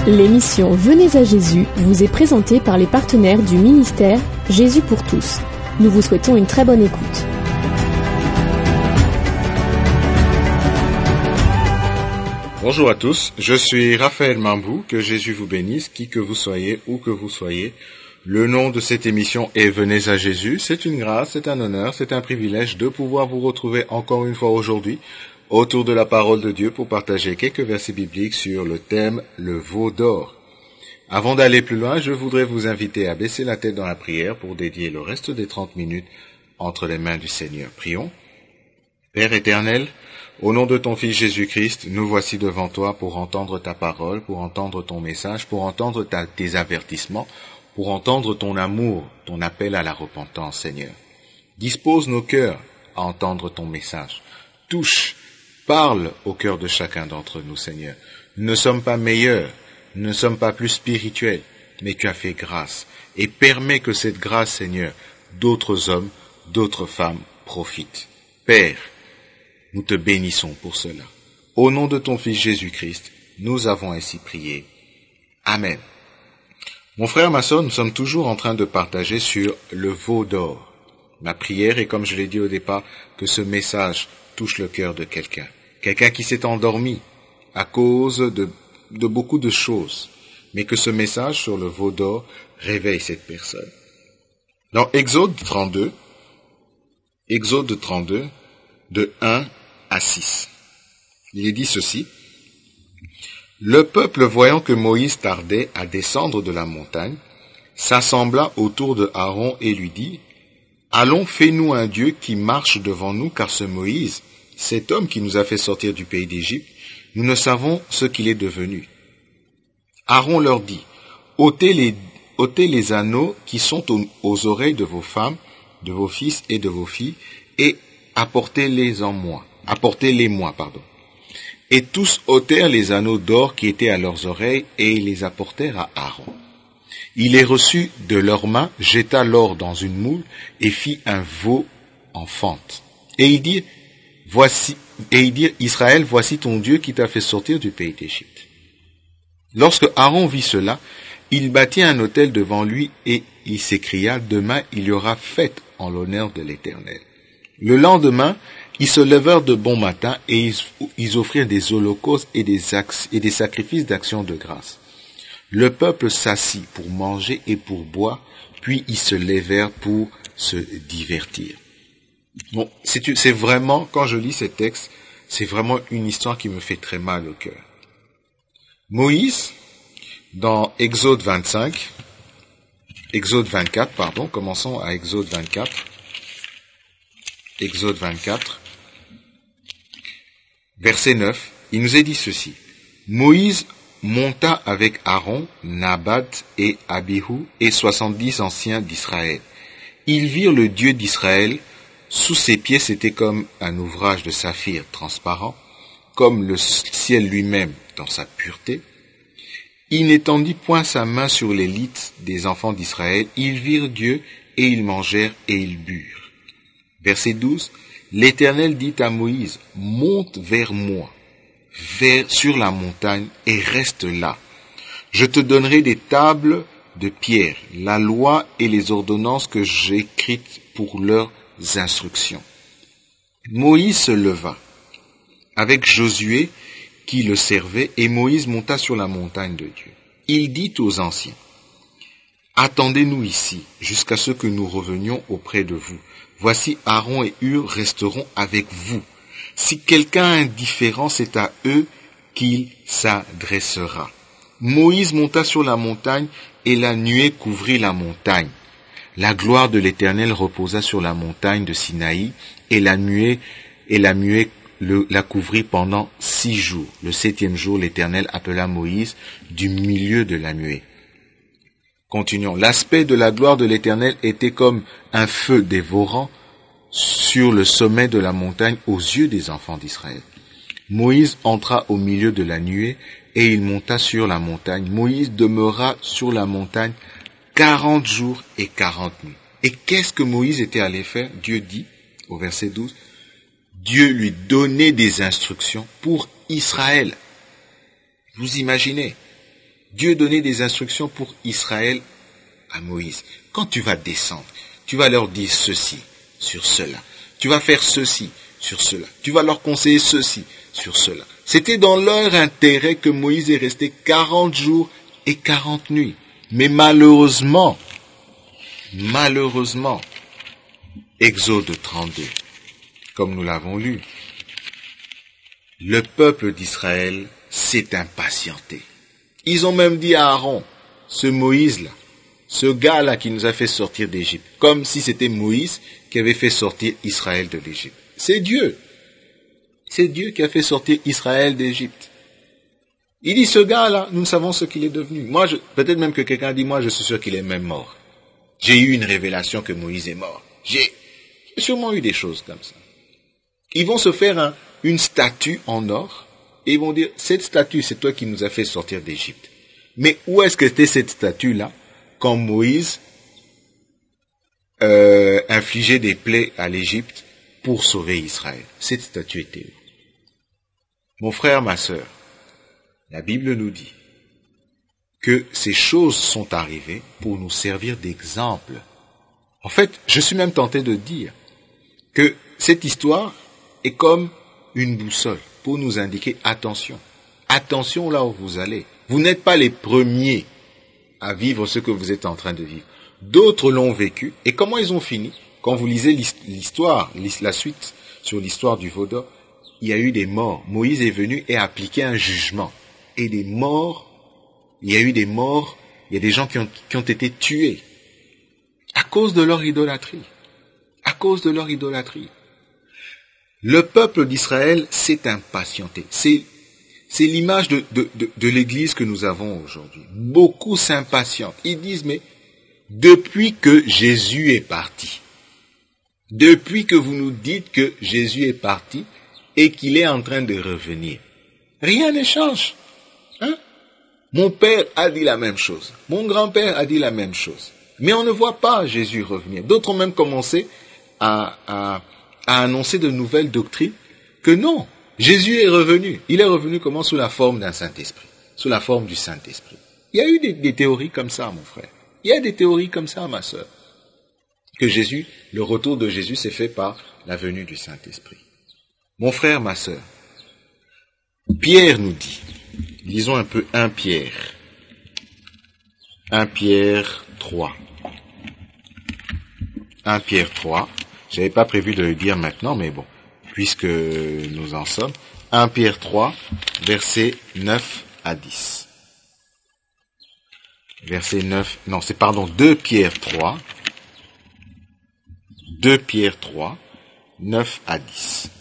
L'émission Venez à Jésus vous est présentée par les partenaires du ministère Jésus pour tous. Nous vous souhaitons une très bonne écoute. Bonjour à tous, je suis Raphaël Mambou, que Jésus vous bénisse, qui que vous soyez, où que vous soyez. Le nom de cette émission est Venez à Jésus. C'est une grâce, c'est un honneur, c'est un privilège de pouvoir vous retrouver encore une fois aujourd'hui autour de la parole de Dieu pour partager quelques versets bibliques sur le thème le veau d'or. Avant d'aller plus loin, je voudrais vous inviter à baisser la tête dans la prière pour dédier le reste des 30 minutes entre les mains du Seigneur. Prions. Père éternel, au nom de ton Fils Jésus-Christ, nous voici devant toi pour entendre ta parole, pour entendre ton message, pour entendre tes avertissements, pour entendre ton amour, ton appel à la repentance, Seigneur. Dispose nos cœurs à entendre ton message. Touche, parle au cœur de chacun d'entre nous, Seigneur. Nous ne sommes pas meilleurs, nous ne sommes pas plus spirituels, mais tu as fait grâce. Et permets que cette grâce, Seigneur, d'autres hommes, d'autres femmes profitent. Père, nous te bénissons pour cela. Au nom de ton Fils Jésus-Christ, nous avons ainsi prié. Amen. Mon frère, ma sœur, nous sommes toujours en train de partager sur le veau d'or. Ma prière est, comme je l'ai dit au départ, que ce message touche le cœur de quelqu'un. Quelqu'un qui s'est endormi à cause de beaucoup de choses, mais que ce message sur le veau d'or réveille cette personne. Dans Exode 32, de 1 à 6, il est dit ceci. Le peuple, voyant que Moïse tardait à descendre de la montagne, s'assembla autour de Aaron et lui dit, « Allons, fais-nous un Dieu qui marche devant nous, car ce Moïse, cet homme qui nous a fait sortir du pays d'Égypte, nous ne savons ce qu'il est devenu. » Aaron leur dit, « ôtez les anneaux qui sont aux oreilles de vos femmes, de vos fils et de vos filles, et apportez-les-moi. Et tous ôtèrent les anneaux d'or qui étaient à leurs oreilles, et ils les apportèrent à Aaron. Il les reçut de leurs mains, jeta l'or dans une moule, et fit un veau en fente. Et il dit, Israël, voici ton Dieu qui t'a fait sortir du pays d'Égypte. Lorsque Aaron vit cela, il bâtit un autel devant lui, et il s'écria, demain il y aura fête en l'honneur de l'Éternel. Le lendemain, ils se levèrent de bon matin et ils offrirent des holocaustes et des sacrifices d'action de grâce. Le peuple s'assit pour manger et pour boire, puis ils se levèrent pour se divertir. Bon, c'est vraiment, quand je lis ces textes, c'est vraiment une histoire qui me fait très mal au cœur. Moïse, dans Exode 24, commençons à Exode 24. Exode 24, verset 9, il nous est dit ceci. Moïse monta avec Aaron, Nadab et Abihu et 70 anciens d'Israël. Ils virent le Dieu d'Israël. Sous ses pieds, c'était comme un ouvrage de saphir transparent, comme le ciel lui-même dans sa pureté. Il n'étendit point sa main sur l'élite des enfants d'Israël. Ils virent Dieu et ils mangèrent et ils burent. Verset 12, l'Éternel dit à Moïse, monte vers moi, sur la montagne, et reste là. Je te donnerai des tables de pierre, la loi et les ordonnances que j'ai écrites pour leurs instructions. Moïse se leva, avec Josué qui le servait, et Moïse monta sur la montagne de Dieu. Il dit aux anciens, attendez-nous ici, jusqu'à ce que nous revenions auprès de vous. Voici Aaron et Hur resteront avec vous. Si quelqu'un a un différend, c'est à eux qu'il s'adressera. Moïse monta sur la montagne et la nuée couvrit la montagne. La gloire de l'Éternel reposa sur la montagne de Sinaï et la nuée la couvrit pendant 6 jours. Le 7e jour, l'Éternel appela Moïse du milieu de la nuée. Continuons. L'aspect de la gloire de l'Éternel était comme un feu dévorant sur le sommet de la montagne aux yeux des enfants d'Israël. Moïse entra au milieu de la nuée et il monta sur la montagne. Moïse demeura sur la montagne 40 jours et 40 nuits. Et qu'est-ce que Moïse était allé faire? Dieu dit, au verset 12, Dieu lui donnait des instructions pour Israël. Vous imaginez? Dieu donnait des instructions pour Israël à Moïse. Quand tu vas descendre, tu vas leur dire ceci sur cela. Tu vas faire ceci sur cela. Tu vas leur conseiller ceci sur cela. C'était dans leur intérêt que Moïse est resté 40 jours et 40 nuits. Mais malheureusement, Exode 32, comme nous l'avons lu, le peuple d'Israël s'est impatienté. Ils ont même dit à Aaron, ce Moïse-là, ce gars-là qui nous a fait sortir d'Égypte, comme si c'était Moïse qui avait fait sortir Israël de l'Égypte. C'est Dieu. C'est Dieu qui a fait sortir Israël d'Égypte. Il dit, ce gars-là, nous savons ce qu'il est devenu. Peut-être même que quelqu'un dit, moi je suis sûr qu'il est même mort. J'ai eu une révélation que Moïse est mort. J'ai sûrement eu des choses comme ça. Ils vont se faire une statue en or, et ils vont dire, cette statue, c'est toi qui nous as fait sortir d'Égypte. Mais où est-ce que était cette statue-là, quand Moïse infligeait des plaies à l'Égypte pour sauver Israël? Cette statue était où? Mon frère, ma sœur, la Bible nous dit que ces choses sont arrivées pour nous servir d'exemple. En fait, je suis même tenté de dire que cette histoire est comme une boussole pour nous indiquer attention. Attention là où vous allez. Vous n'êtes pas les premiers à vivre ce que vous êtes en train de vivre. D'autres l'ont vécu. Et comment ils ont fini? Quand vous lisez l'histoire, la suite sur l'histoire du veau d'or, il y a eu des morts. Moïse est venu et a appliqué un jugement. Et des morts, il y a eu des morts, il y a des gens qui ont été tués à cause de leur idolâtrie. À cause de leur idolâtrie. Le peuple d'Israël s'est impatienté. C'est l'image de l'Église que nous avons aujourd'hui. Beaucoup s'impatientent. Ils disent, mais depuis que Jésus est parti, depuis que vous nous dites que Jésus est parti et qu'il est en train de revenir, rien ne change. Hein? Mon père a dit la même chose. Mon grand-père a dit la même chose. Mais on ne voit pas Jésus revenir. D'autres ont même commencé à annoncer de nouvelles doctrines que non, Jésus est revenu. Il est revenu comment? Sous la forme d'un Saint-Esprit. Sous la forme du Saint-Esprit. Il y a eu des théories comme ça, mon frère. Il y a des théories comme ça, ma sœur. Que le retour de Jésus s'est fait par la venue du Saint-Esprit. Mon frère, ma sœur, Pierre nous dit, lisons un peu 1 Pierre. 1 Pierre 3. 1 Pierre 3. J'avais pas prévu de le dire maintenant, mais bon, puisque nous en sommes. 1 Pierre 3, versets 9 à 10. Verset 9, non, c'est 2 Pierre 3. 2 Pierre 3, 9 à 10.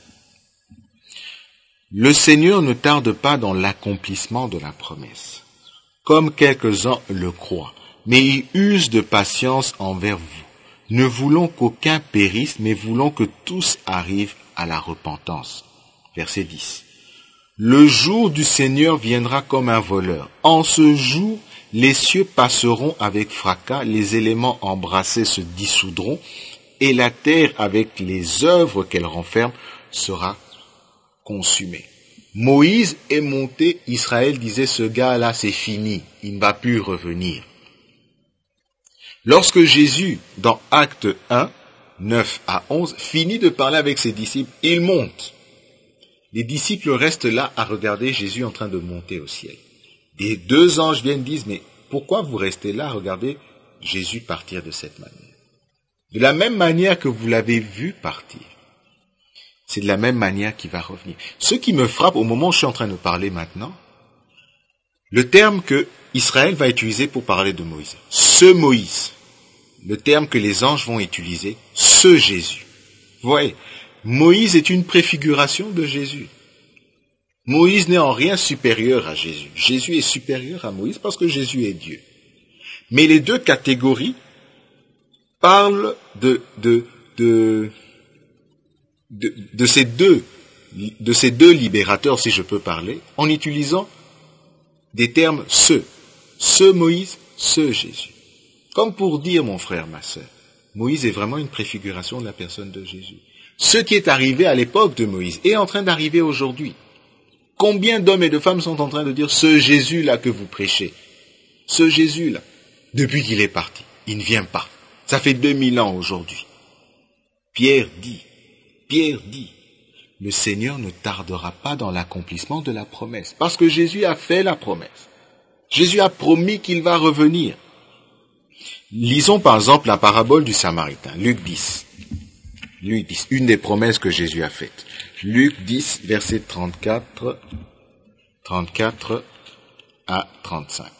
Le Seigneur ne tarde pas dans l'accomplissement de la promesse, comme quelques-uns le croient, mais il use de patience envers vous, ne voulant qu'aucun périsse, mais voulant que tous arrivent à la repentance. Verset 10. Le jour du Seigneur viendra comme un voleur. En ce jour, les cieux passeront avec fracas, les éléments embrassés se dissoudront, et la terre, avec les œuvres qu'elle renferme, sera consumée. Moïse est monté, Israël disait, ce gars-là, c'est fini, il ne va plus revenir. Lorsque Jésus, dans Acte 1, 9 à 11, finit de parler avec ses disciples, il monte. Les disciples restent là à regarder Jésus en train de monter au ciel. Les 2 anges viennent et disent, mais pourquoi vous restez là à regarder Jésus partir de cette manière? De la même manière que vous l'avez vu partir, c'est de la même manière qu'il va revenir. Ce qui me frappe au moment où je suis en train de parler maintenant, le terme que Israël va utiliser pour parler de Moïse, ce Moïse, le terme que les anges vont utiliser, ce Jésus. Vous voyez, Moïse est une préfiguration de Jésus. Moïse n'est en rien supérieur à Jésus. Jésus est supérieur à Moïse parce que Jésus est Dieu. Mais les 2 catégories parlent de ces deux libérateurs, si je peux parler, en utilisant des termes ce Moïse, ce Jésus. Comme pour dire, mon frère, ma sœur, Moïse est vraiment une préfiguration de la personne de Jésus. Ce qui est arrivé à l'époque de Moïse est en train d'arriver aujourd'hui. Combien d'hommes et de femmes sont en train de dire ce Jésus-là que vous prêchez? Ce Jésus-là, depuis qu'il est parti, il ne vient pas. Ça fait 2000 ans aujourd'hui. Pierre dit, le Seigneur ne tardera pas dans l'accomplissement de la promesse. Parce que Jésus a fait la promesse. Jésus a promis qu'il va revenir. Lisons par exemple la parabole du Samaritain, Luc 10. Luc 10, une des promesses que Jésus a faites. Luc 10, verset 34 à 35.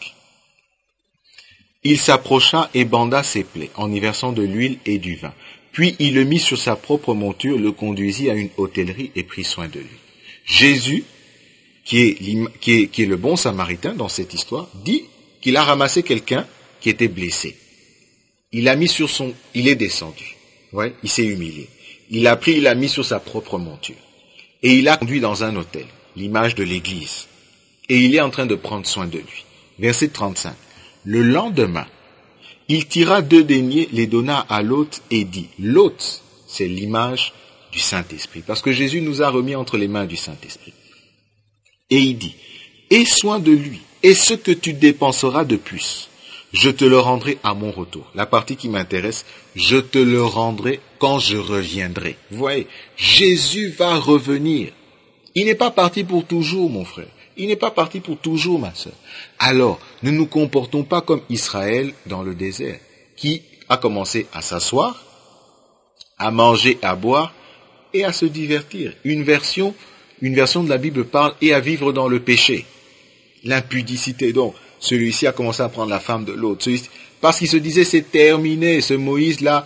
Il s'approcha et banda ses plaies en y versant de l'huile et du vin. Puis il le mit sur sa propre monture, le conduisit à une hôtellerie et prit soin de lui. Jésus, qui est le bon Samaritain dans cette histoire, dit qu'il a ramassé quelqu'un qui était blessé. Il est descendu. Ouais, il s'est humilié. Il l'a mis sur sa propre monture. Et il l'a conduit dans un hôtel, l'image de l'église. Et il est en train de prendre soin de lui. Verset 35. Le lendemain, il tira 2 deniers, les donna à l'hôte et dit, l'hôte, c'est l'image du Saint-Esprit, parce que Jésus nous a remis entre les mains du Saint-Esprit. Et il dit, aie soin de lui, et ce que tu dépenseras de plus, je te le rendrai à mon retour. La partie qui m'intéresse, je te le rendrai quand je reviendrai. Vous voyez, Jésus va revenir. Il n'est pas parti pour toujours, mon frère. Il n'est pas parti pour toujours, ma sœur. Alors, ne nous comportons pas comme Israël dans le désert, qui a commencé à s'asseoir, à manger, à boire et à se divertir. Une version de la Bible parle et à vivre dans le péché. L'impudicité, donc. Celui-ci a commencé à prendre la femme de l'autre. Parce qu'il se disait, c'est terminé, ce Moïse-là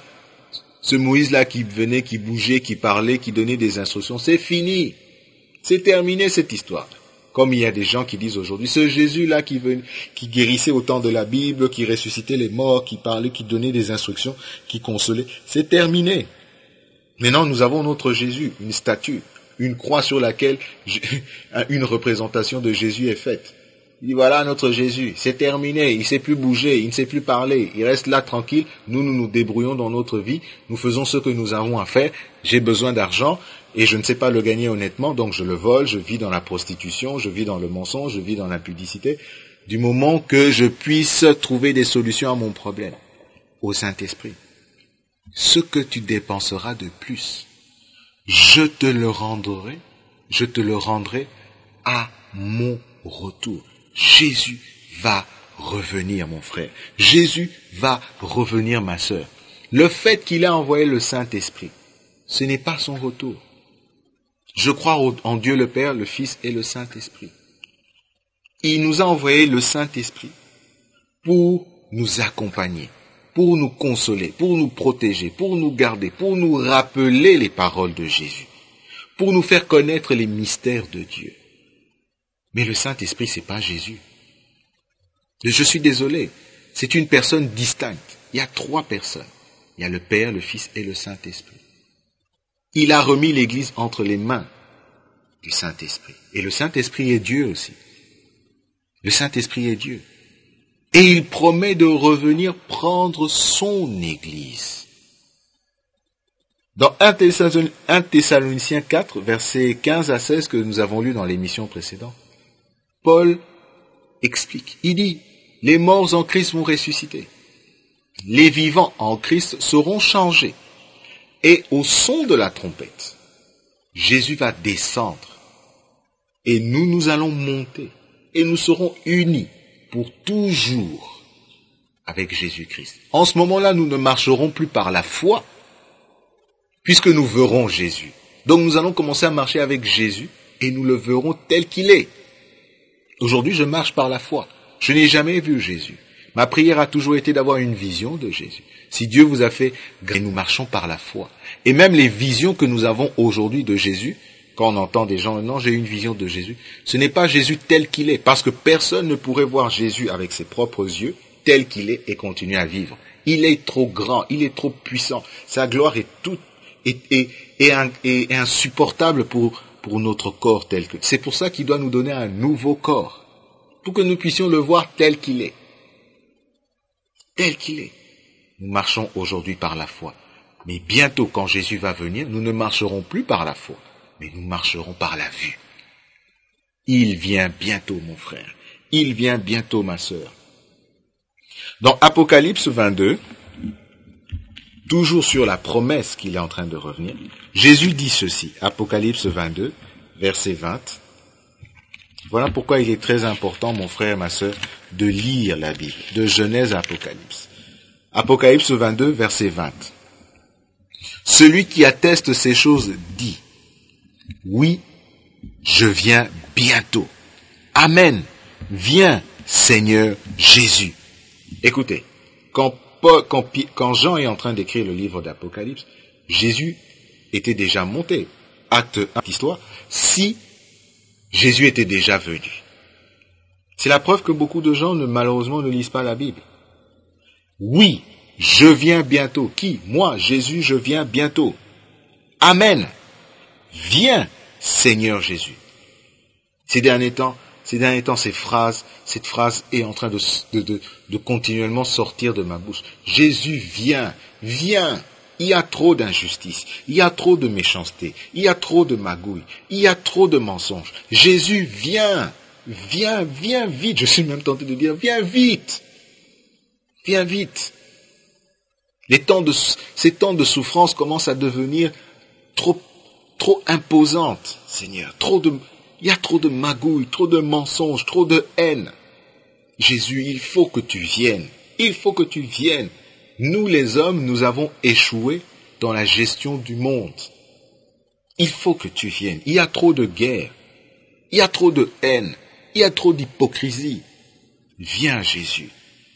qui venait, qui bougeait, qui parlait, qui donnait des instructions, c'est fini. C'est terminé cette histoire. Comme il y a des gens qui disent aujourd'hui, ce Jésus-là qui guérissait au temps de la Bible, qui ressuscitait les morts, qui parlait, qui donnait des instructions, qui consolait, c'est terminé. Maintenant, nous avons notre Jésus, une statue, une croix sur laquelle une représentation de Jésus est faite. Il dit, voilà notre Jésus, c'est terminé, il ne sait plus bouger, il ne sait plus parler, il reste là tranquille, nous nous débrouillons dans notre vie, nous faisons ce que nous avons à faire, j'ai besoin d'argent et je ne sais pas le gagner honnêtement, donc je le vole, je vis dans la prostitution, je vis dans le mensonge, je vis dans l'impudicité, du moment que je puisse trouver des solutions à mon problème. Au Saint-Esprit, ce que tu dépenseras de plus, je te le rendrai à mon retour. Jésus va revenir, mon frère. Jésus va revenir, ma sœur. Le fait qu'il a envoyé le Saint-Esprit, ce n'est pas son retour. Je crois en Dieu le Père, le Fils et le Saint-Esprit. Il nous a envoyé le Saint-Esprit pour nous accompagner, pour nous consoler, pour nous protéger, pour nous garder, pour nous rappeler les paroles de Jésus, pour nous faire connaître les mystères de Dieu. Mais le Saint-Esprit, c'est pas Jésus. Je suis désolé, c'est une personne distincte. Il y a 3 personnes. Il y a le Père, le Fils et le Saint-Esprit. Il a remis l'Église entre les mains du Saint-Esprit. Et le Saint-Esprit est Dieu aussi. Le Saint-Esprit est Dieu. Et il promet de revenir prendre son Église. Dans 1 Thessaloniciens 4, versets 15 à 16 que nous avons lu dans l'émission précédente, Paul explique, il dit, les morts en Christ vont ressusciter. Les vivants en Christ seront changés. Et au son de la trompette, Jésus va descendre. Et nous allons monter. Et nous serons unis pour toujours avec Jésus-Christ. En ce moment-là, nous ne marcherons plus par la foi, puisque nous verrons Jésus. Donc nous allons commencer à marcher avec Jésus et nous le verrons tel qu'il est. Aujourd'hui, je marche par la foi. Je n'ai jamais vu Jésus. Ma prière a toujours été d'avoir une vision de Jésus. Si Dieu vous a fait, nous marchons par la foi. Et même les visions que nous avons aujourd'hui de Jésus, quand on entend des gens, non, j'ai une vision de Jésus, ce n'est pas Jésus tel qu'il est, parce que personne ne pourrait voir Jésus avec ses propres yeux, tel qu'il est, et continuer à vivre. Il est trop grand, il est trop puissant. Sa gloire est toute et insupportable pour notre corps tel que. C'est pour ça qu'il doit nous donner un nouveau corps, pour que nous puissions le voir tel qu'il est. Tel qu'il est. Nous marchons aujourd'hui par la foi. Mais bientôt, quand Jésus va venir, nous ne marcherons plus par la foi, mais nous marcherons par la vue. Il vient bientôt, mon frère. Il vient bientôt, ma sœur. Dans Apocalypse 22, toujours sur la promesse qu'il est en train de revenir, Jésus dit ceci, Apocalypse 22, verset 20. Voilà pourquoi il est très important, mon frère, ma sœur, de lire la Bible, de Genèse à Apocalypse. Apocalypse 22, verset 20. Celui qui atteste ces choses dit, oui, je viens bientôt. Amen. Viens, Seigneur Jésus. Écoutez, quand Jean est en train d'écrire le livre d'Apocalypse, Jésus était déjà monté. Acte 1 d'histoire, si Jésus était déjà venu. C'est la preuve que beaucoup de gens, malheureusement, ne lisent pas la Bible. Oui, je viens bientôt. Qui? Moi, Jésus, je viens bientôt. Amen. Viens, Seigneur Jésus. Ces derniers temps, cette phrase est en train de continuellement sortir de ma bouche. Jésus, viens. Il y a trop d'injustice, il y a trop de méchanceté, il y a trop de magouilles, il y a trop de mensonges. Jésus, viens vite. Je suis même tenté de dire, viens vite. Ces temps de souffrance commencent à devenir trop imposantes, Seigneur. Il y a trop de magouilles, trop de mensonges, trop de haine. Jésus, il faut que tu viennes. Nous, les hommes, nous avons échoué dans la gestion du monde. Il faut que tu viennes. Il y a trop de guerre. Il y a trop de haine. Il y a trop d'hypocrisie. Viens, Jésus.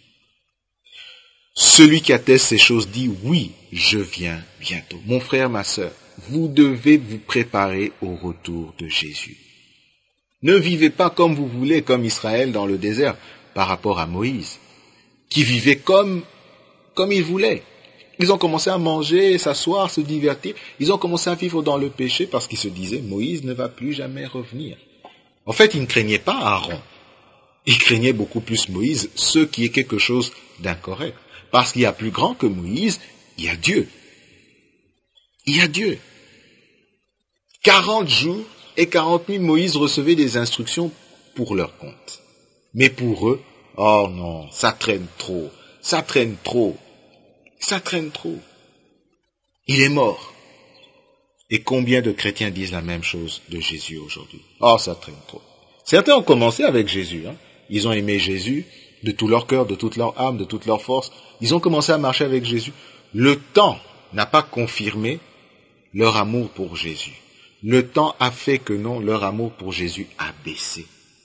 Celui qui atteste ces choses dit, oui, je viens bientôt. Mon frère, ma sœur, vous devez vous préparer au retour de Jésus. Ne vivez pas comme vous voulez, comme Israël dans le désert, par rapport à Moïse, qui vivait comme ils voulaient. Ils ont commencé à manger, s'asseoir, se divertir. Ils ont commencé à vivre dans le péché parce qu'ils se disaient, Moïse ne va plus jamais revenir. En fait, ils ne craignaient pas Aaron. Ils craignaient beaucoup plus Moïse, ce qui est quelque chose d'incorrect. Parce qu'il y a plus grand que Moïse, il y a Dieu. 40 jours et 40 nuits, Moïse recevait des instructions pour leur compte. Mais pour eux, oh non, ça traîne trop. Il est mort. Et combien de chrétiens disent la même chose de Jésus aujourd'hui? Oh, ça traîne trop. Certains ont commencé avec Jésus. Ils ont aimé Jésus de tout leur cœur, de toute leur âme, de toute leur force. Ils ont commencé à marcher avec Jésus. Le temps n'a pas confirmé leur amour pour Jésus. Le temps a fait que non, leur amour pour Jésus a baissé.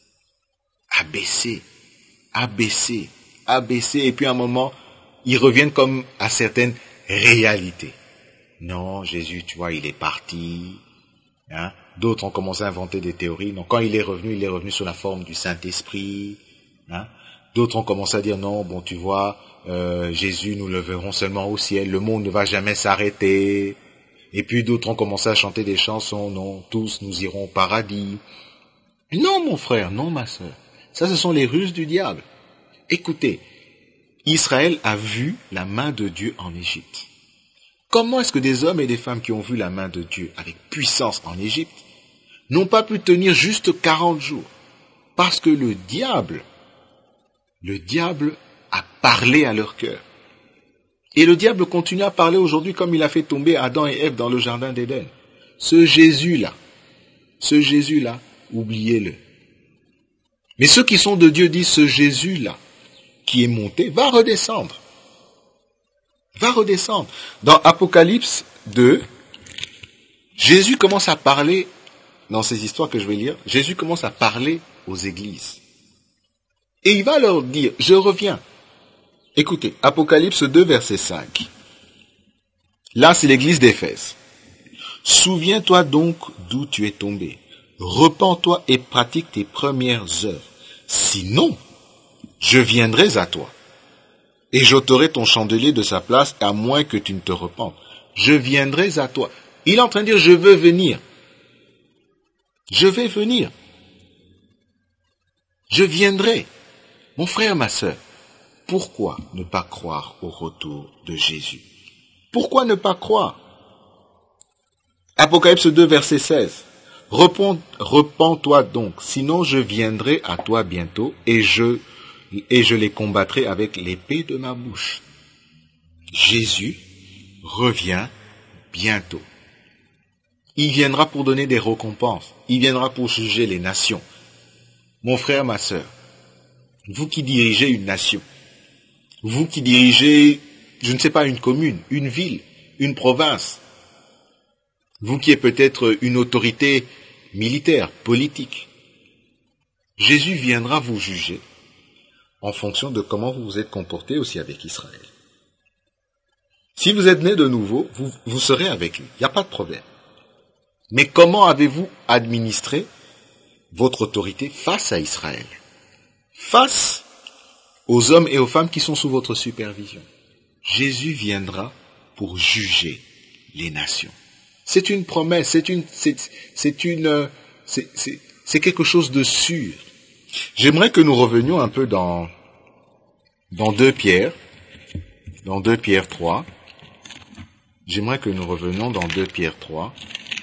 Et puis à un moment, ils reviennent comme à certaines réalités. Non, Jésus, tu vois, il est parti. D'autres ont commencé à inventer des théories. Donc quand il est revenu sous la forme du Saint-Esprit. D'autres ont commencé à dire non, bon, tu vois, Jésus, nous le verrons seulement au ciel. Le monde ne va jamais s'arrêter. Et puis d'autres ont commencé à chanter des chansons. Non, tous nous irons au paradis. Non, mon frère, non, ma sœur. Ça, ce sont les ruses du diable. Écoutez, Israël a vu la main de Dieu en Égypte. Comment est-ce que des hommes et des femmes qui ont vu la main de Dieu avec puissance en Égypte n'ont pas pu tenir juste 40 jours? Parce que le diable a parlé à leur cœur. Et le diable continue à parler aujourd'hui comme il a fait tomber Adam et Ève dans le jardin d'Éden. Ce Jésus-là, oubliez-le. Mais ceux qui sont de Dieu disent, ce Jésus-là, qui est monté, va redescendre. Dans Apocalypse 2, Jésus commence à parler, dans ces histoires que je vais lire, Jésus commence à parler aux églises. Et il va leur dire, je reviens. Écoutez, Apocalypse 2, verset 5. Là, c'est l'église d'Éphèse. Souviens-toi donc d'où tu es tombé. Repens-toi et pratique tes premières œuvres. Sinon, je viendrai à toi. Et j'ôterai ton chandelier de sa place, à moins que tu ne te repentes. Je viendrai à toi. Il est en train de dire, je veux venir. Je vais venir. Je viendrai. Mon frère, ma sœur, pourquoi ne pas croire au retour de Jésus? Pourquoi ne pas croire? Apocalypse 2, verset 16. Repens-toi donc, sinon je viendrai à toi bientôt et je et je les combattrai avec l'épée de ma bouche. Jésus revient bientôt. Il viendra pour donner des récompenses. Il viendra pour juger les nations. Mon frère, ma sœur, vous qui dirigez une nation, vous qui dirigez, je ne sais pas, une commune, une ville, une province, vous qui êtes peut-être une autorité militaire, politique, Jésus viendra vous juger en fonction de comment vous vous êtes comporté aussi avec Israël. Si vous êtes né de nouveau, vous serez avec lui. Il n'y a pas de problème. Mais comment avez-vous administré votre autorité face à Israël? Face aux hommes et aux femmes qui sont sous votre supervision. Jésus viendra pour juger les nations. C'est une promesse, c'est quelque chose de sûr. J'aimerais que nous revenions un peu dans 2 Pierre, dans 2 Pierre 3. J'aimerais que nous revenions dans 2 Pierre 3.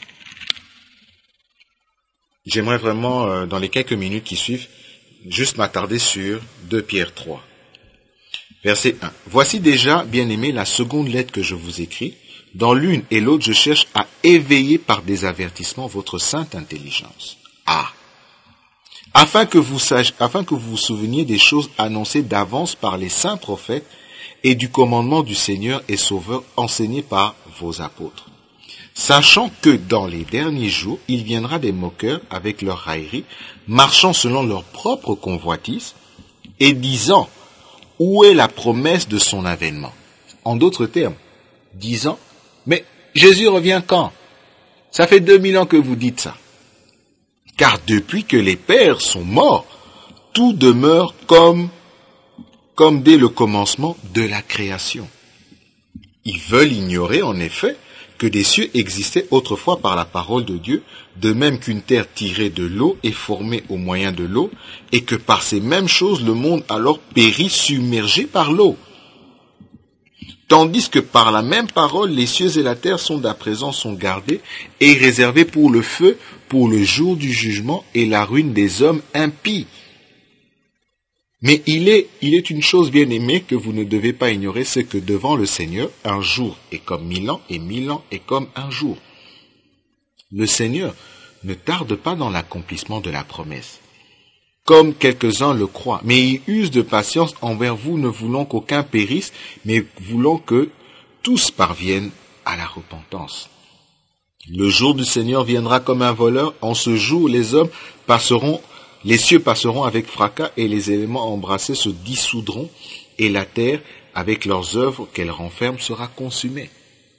J'aimerais vraiment, dans les quelques minutes qui suivent, juste m'attarder sur 2 Pierre 3. Verset 1. Voici déjà, bien-aimés, la seconde lettre que je vous écris. Dans l'une et l'autre, je cherche à éveiller par des avertissements votre sainte intelligence. Afin que vous vous souveniez des choses annoncées d'avance par les saints prophètes et du commandement du Seigneur et Sauveur enseigné par vos apôtres. Sachant que dans les derniers jours, il viendra des moqueurs avec leur raillerie, marchant selon leur propre convoitise et disant « Où est la promesse de son avènement ?» En d'autres termes, disant « Mais Jésus revient quand? Ça fait 2000 ans que vous dites ça. » Car depuis que les pères sont morts, tout demeure comme dès le commencement de la création. Ils veulent ignorer en effet que des cieux existaient autrefois par la parole de Dieu, de même qu'une terre tirée de l'eau est formée au moyen de l'eau, et que par ces mêmes choses le monde alors périt submergé par l'eau. Tandis que par la même parole, les cieux et la terre d'à présent sont gardés et réservés pour le feu, pour le jour du jugement et la ruine des hommes impies. Mais il est une chose bien aimée que vous ne devez pas ignorer, c'est que devant le Seigneur, un jour est comme 1000 ans et 1000 ans est comme un jour. Le Seigneur ne tarde pas dans l'accomplissement de la promesse, comme quelques-uns le croient, mais il use de patience envers vous, ne voulant qu'aucun périsse, mais voulant que tous parviennent à la repentance. Le jour du Seigneur viendra comme un voleur. En ce jour, les cieux passeront avec fracas et les éléments embrassés se dissoudront et la terre, avec leurs œuvres qu'elle renferme, sera consumée.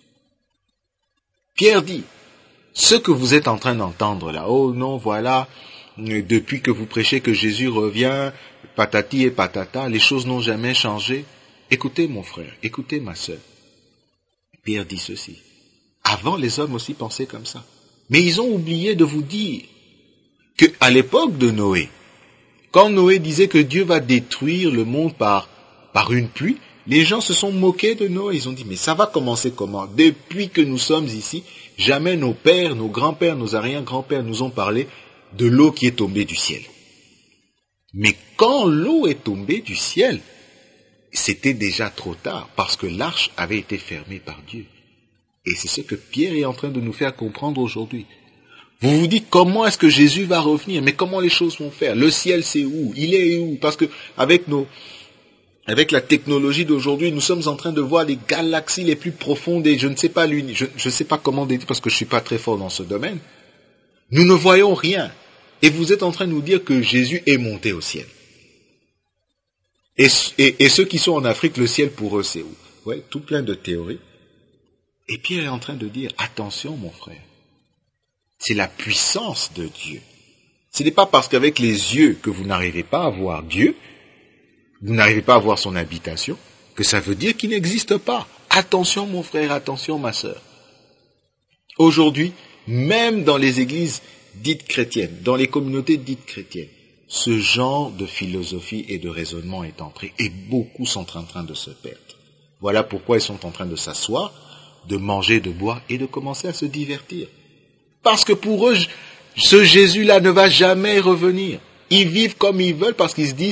Pierre dit, ce que vous êtes en train d'entendre là, oh non, voilà, depuis que vous prêchez que Jésus revient, patati et patata, les choses n'ont jamais changé. Écoutez mon frère, écoutez ma sœur. Pierre dit ceci. Avant, les hommes aussi pensaient comme ça. Mais ils ont oublié de vous dire qu'à l'époque de Noé, quand Noé disait que Dieu va détruire le monde par une pluie, les gens se sont moqués de Noé. Ils ont dit, mais ça va commencer comment? Depuis que nous sommes ici, jamais nos pères, nos grands-pères, nos arrière-grands-pères nous ont parlé de l'eau qui est tombée du ciel. Mais quand l'eau est tombée du ciel, c'était déjà trop tard, parce que l'arche avait été fermée par Dieu. Et c'est ce que Pierre est en train de nous faire comprendre aujourd'hui. Vous vous dites, comment est-ce que Jésus va revenir? Mais comment les choses vont faire? Le ciel, c'est où? Il est où? Parce que avec la technologie d'aujourd'hui, nous sommes en train de voir les galaxies les plus profondes et je ne sais pas comment dire parce que je suis pas très fort dans ce domaine. Nous ne voyons rien. Et vous êtes en train de nous dire que Jésus est monté au ciel. Et ceux qui sont en Afrique, le ciel pour eux, c'est où? Ouais, tout plein de théories. Et Pierre est en train de dire, attention mon frère, c'est la puissance de Dieu. Ce n'est pas parce qu'avec les yeux que vous n'arrivez pas à voir Dieu, vous n'arrivez pas à voir son habitation, que ça veut dire qu'il n'existe pas. Attention mon frère, attention ma sœur. Aujourd'hui, même dans les églises dites chrétiennes, dans les communautés dites chrétiennes, ce genre de philosophie et de raisonnement est entré et beaucoup sont en train de se perdre. Voilà pourquoi ils sont en train de s'asseoir, de manger, de boire et de commencer à se divertir. Parce que pour eux, ce Jésus-là ne va jamais revenir. Ils vivent comme ils veulent parce qu'ils se disent,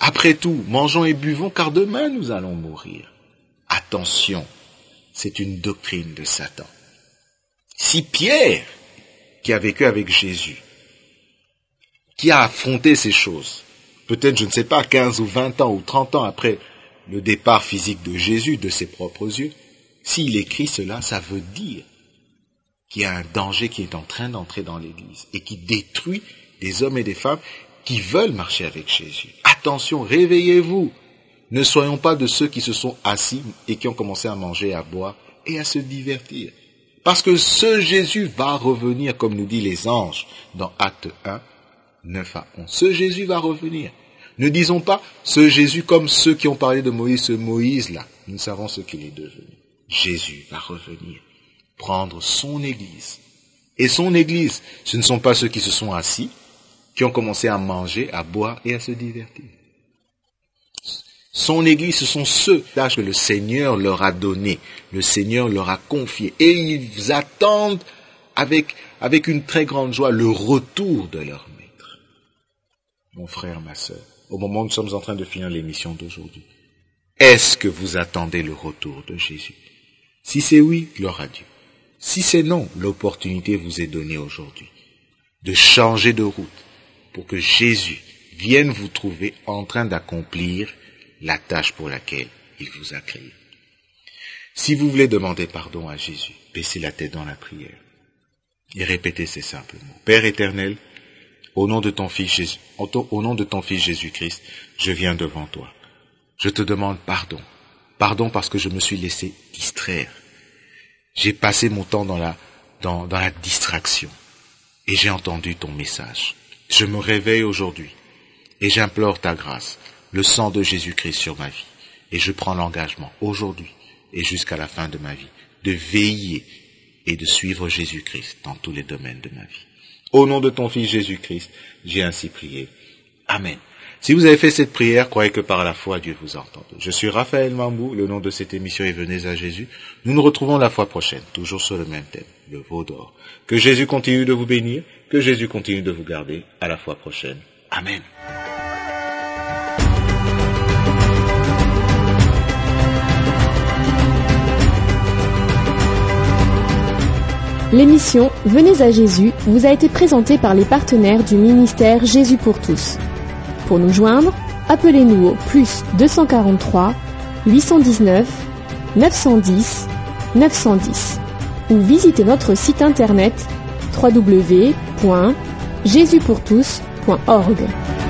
Après tout, mangeons et buvons, car demain nous allons mourir. Attention, c'est une doctrine de Satan. Si Pierre, qui a vécu avec Jésus, qui a affronté ces choses, peut-être, je ne sais pas, 15 ou 20 ans ou 30 ans après le départ physique de Jésus de ses propres yeux, s'il écrit cela, ça veut dire qu'il y a un danger qui est en train d'entrer dans l'Église et qui détruit des hommes et des femmes qui veulent marcher avec Jésus. Attention, réveillez-vous. Ne soyons pas de ceux qui se sont assis et qui ont commencé à manger, à boire et à se divertir. Parce que ce Jésus va revenir, comme nous dit les anges dans Acte 1, 9 à 11. Ce Jésus va revenir. Ne disons pas ce Jésus comme ceux qui ont parlé de Moïse, ce Moïse-là. Nous savons ce qu'il est devenu. Jésus va revenir, prendre son Église. Et son Église, ce ne sont pas ceux qui se sont assis, qui ont commencé à manger, à boire et à se divertir. Son Église, ce sont ceux que le Seigneur leur a donné, le Seigneur leur a confié. Et ils attendent avec une très grande joie le retour de leur Maître. Mon frère, ma sœur, au moment où nous sommes en train de finir l'émission d'aujourd'hui, est-ce que vous attendez le retour de Jésus? Si c'est oui, gloire à Dieu. Si c'est non, l'opportunité vous est donnée aujourd'hui de changer de route pour que Jésus vienne vous trouver en train d'accomplir la tâche pour laquelle il vous a créé. Si vous voulez demander pardon à Jésus, baissez la tête dans la prière et répétez ces simples mots. Père éternel, au nom de ton Fils Jésus-Christ, je viens devant toi. Je te demande pardon. Pardon parce que je me suis laissé distraire. J'ai passé mon temps dans la distraction et j'ai entendu ton message. Je me réveille aujourd'hui et j'implore ta grâce, le sang de Jésus-Christ sur ma vie. Et je prends l'engagement aujourd'hui et jusqu'à la fin de ma vie de veiller et de suivre Jésus-Christ dans tous les domaines de ma vie. Au nom de ton Fils Jésus-Christ, j'ai ainsi prié. Amen. Si vous avez fait cette prière, croyez que par la foi, Dieu vous a entendu. Je suis Raphaël Mambou, le nom de cette émission est Venez à Jésus. Nous nous retrouvons la fois prochaine, toujours sur le même thème, le veau d'or. Que Jésus continue de vous bénir, que Jésus continue de vous garder. À la fois prochaine. Amen. L'émission Venez à Jésus vous a été présentée par les partenaires du ministère Jésus pour tous. Pour nous joindre, appelez-nous au +243 819 910 910 ou visitez notre site internet www.jesuspourtous.org.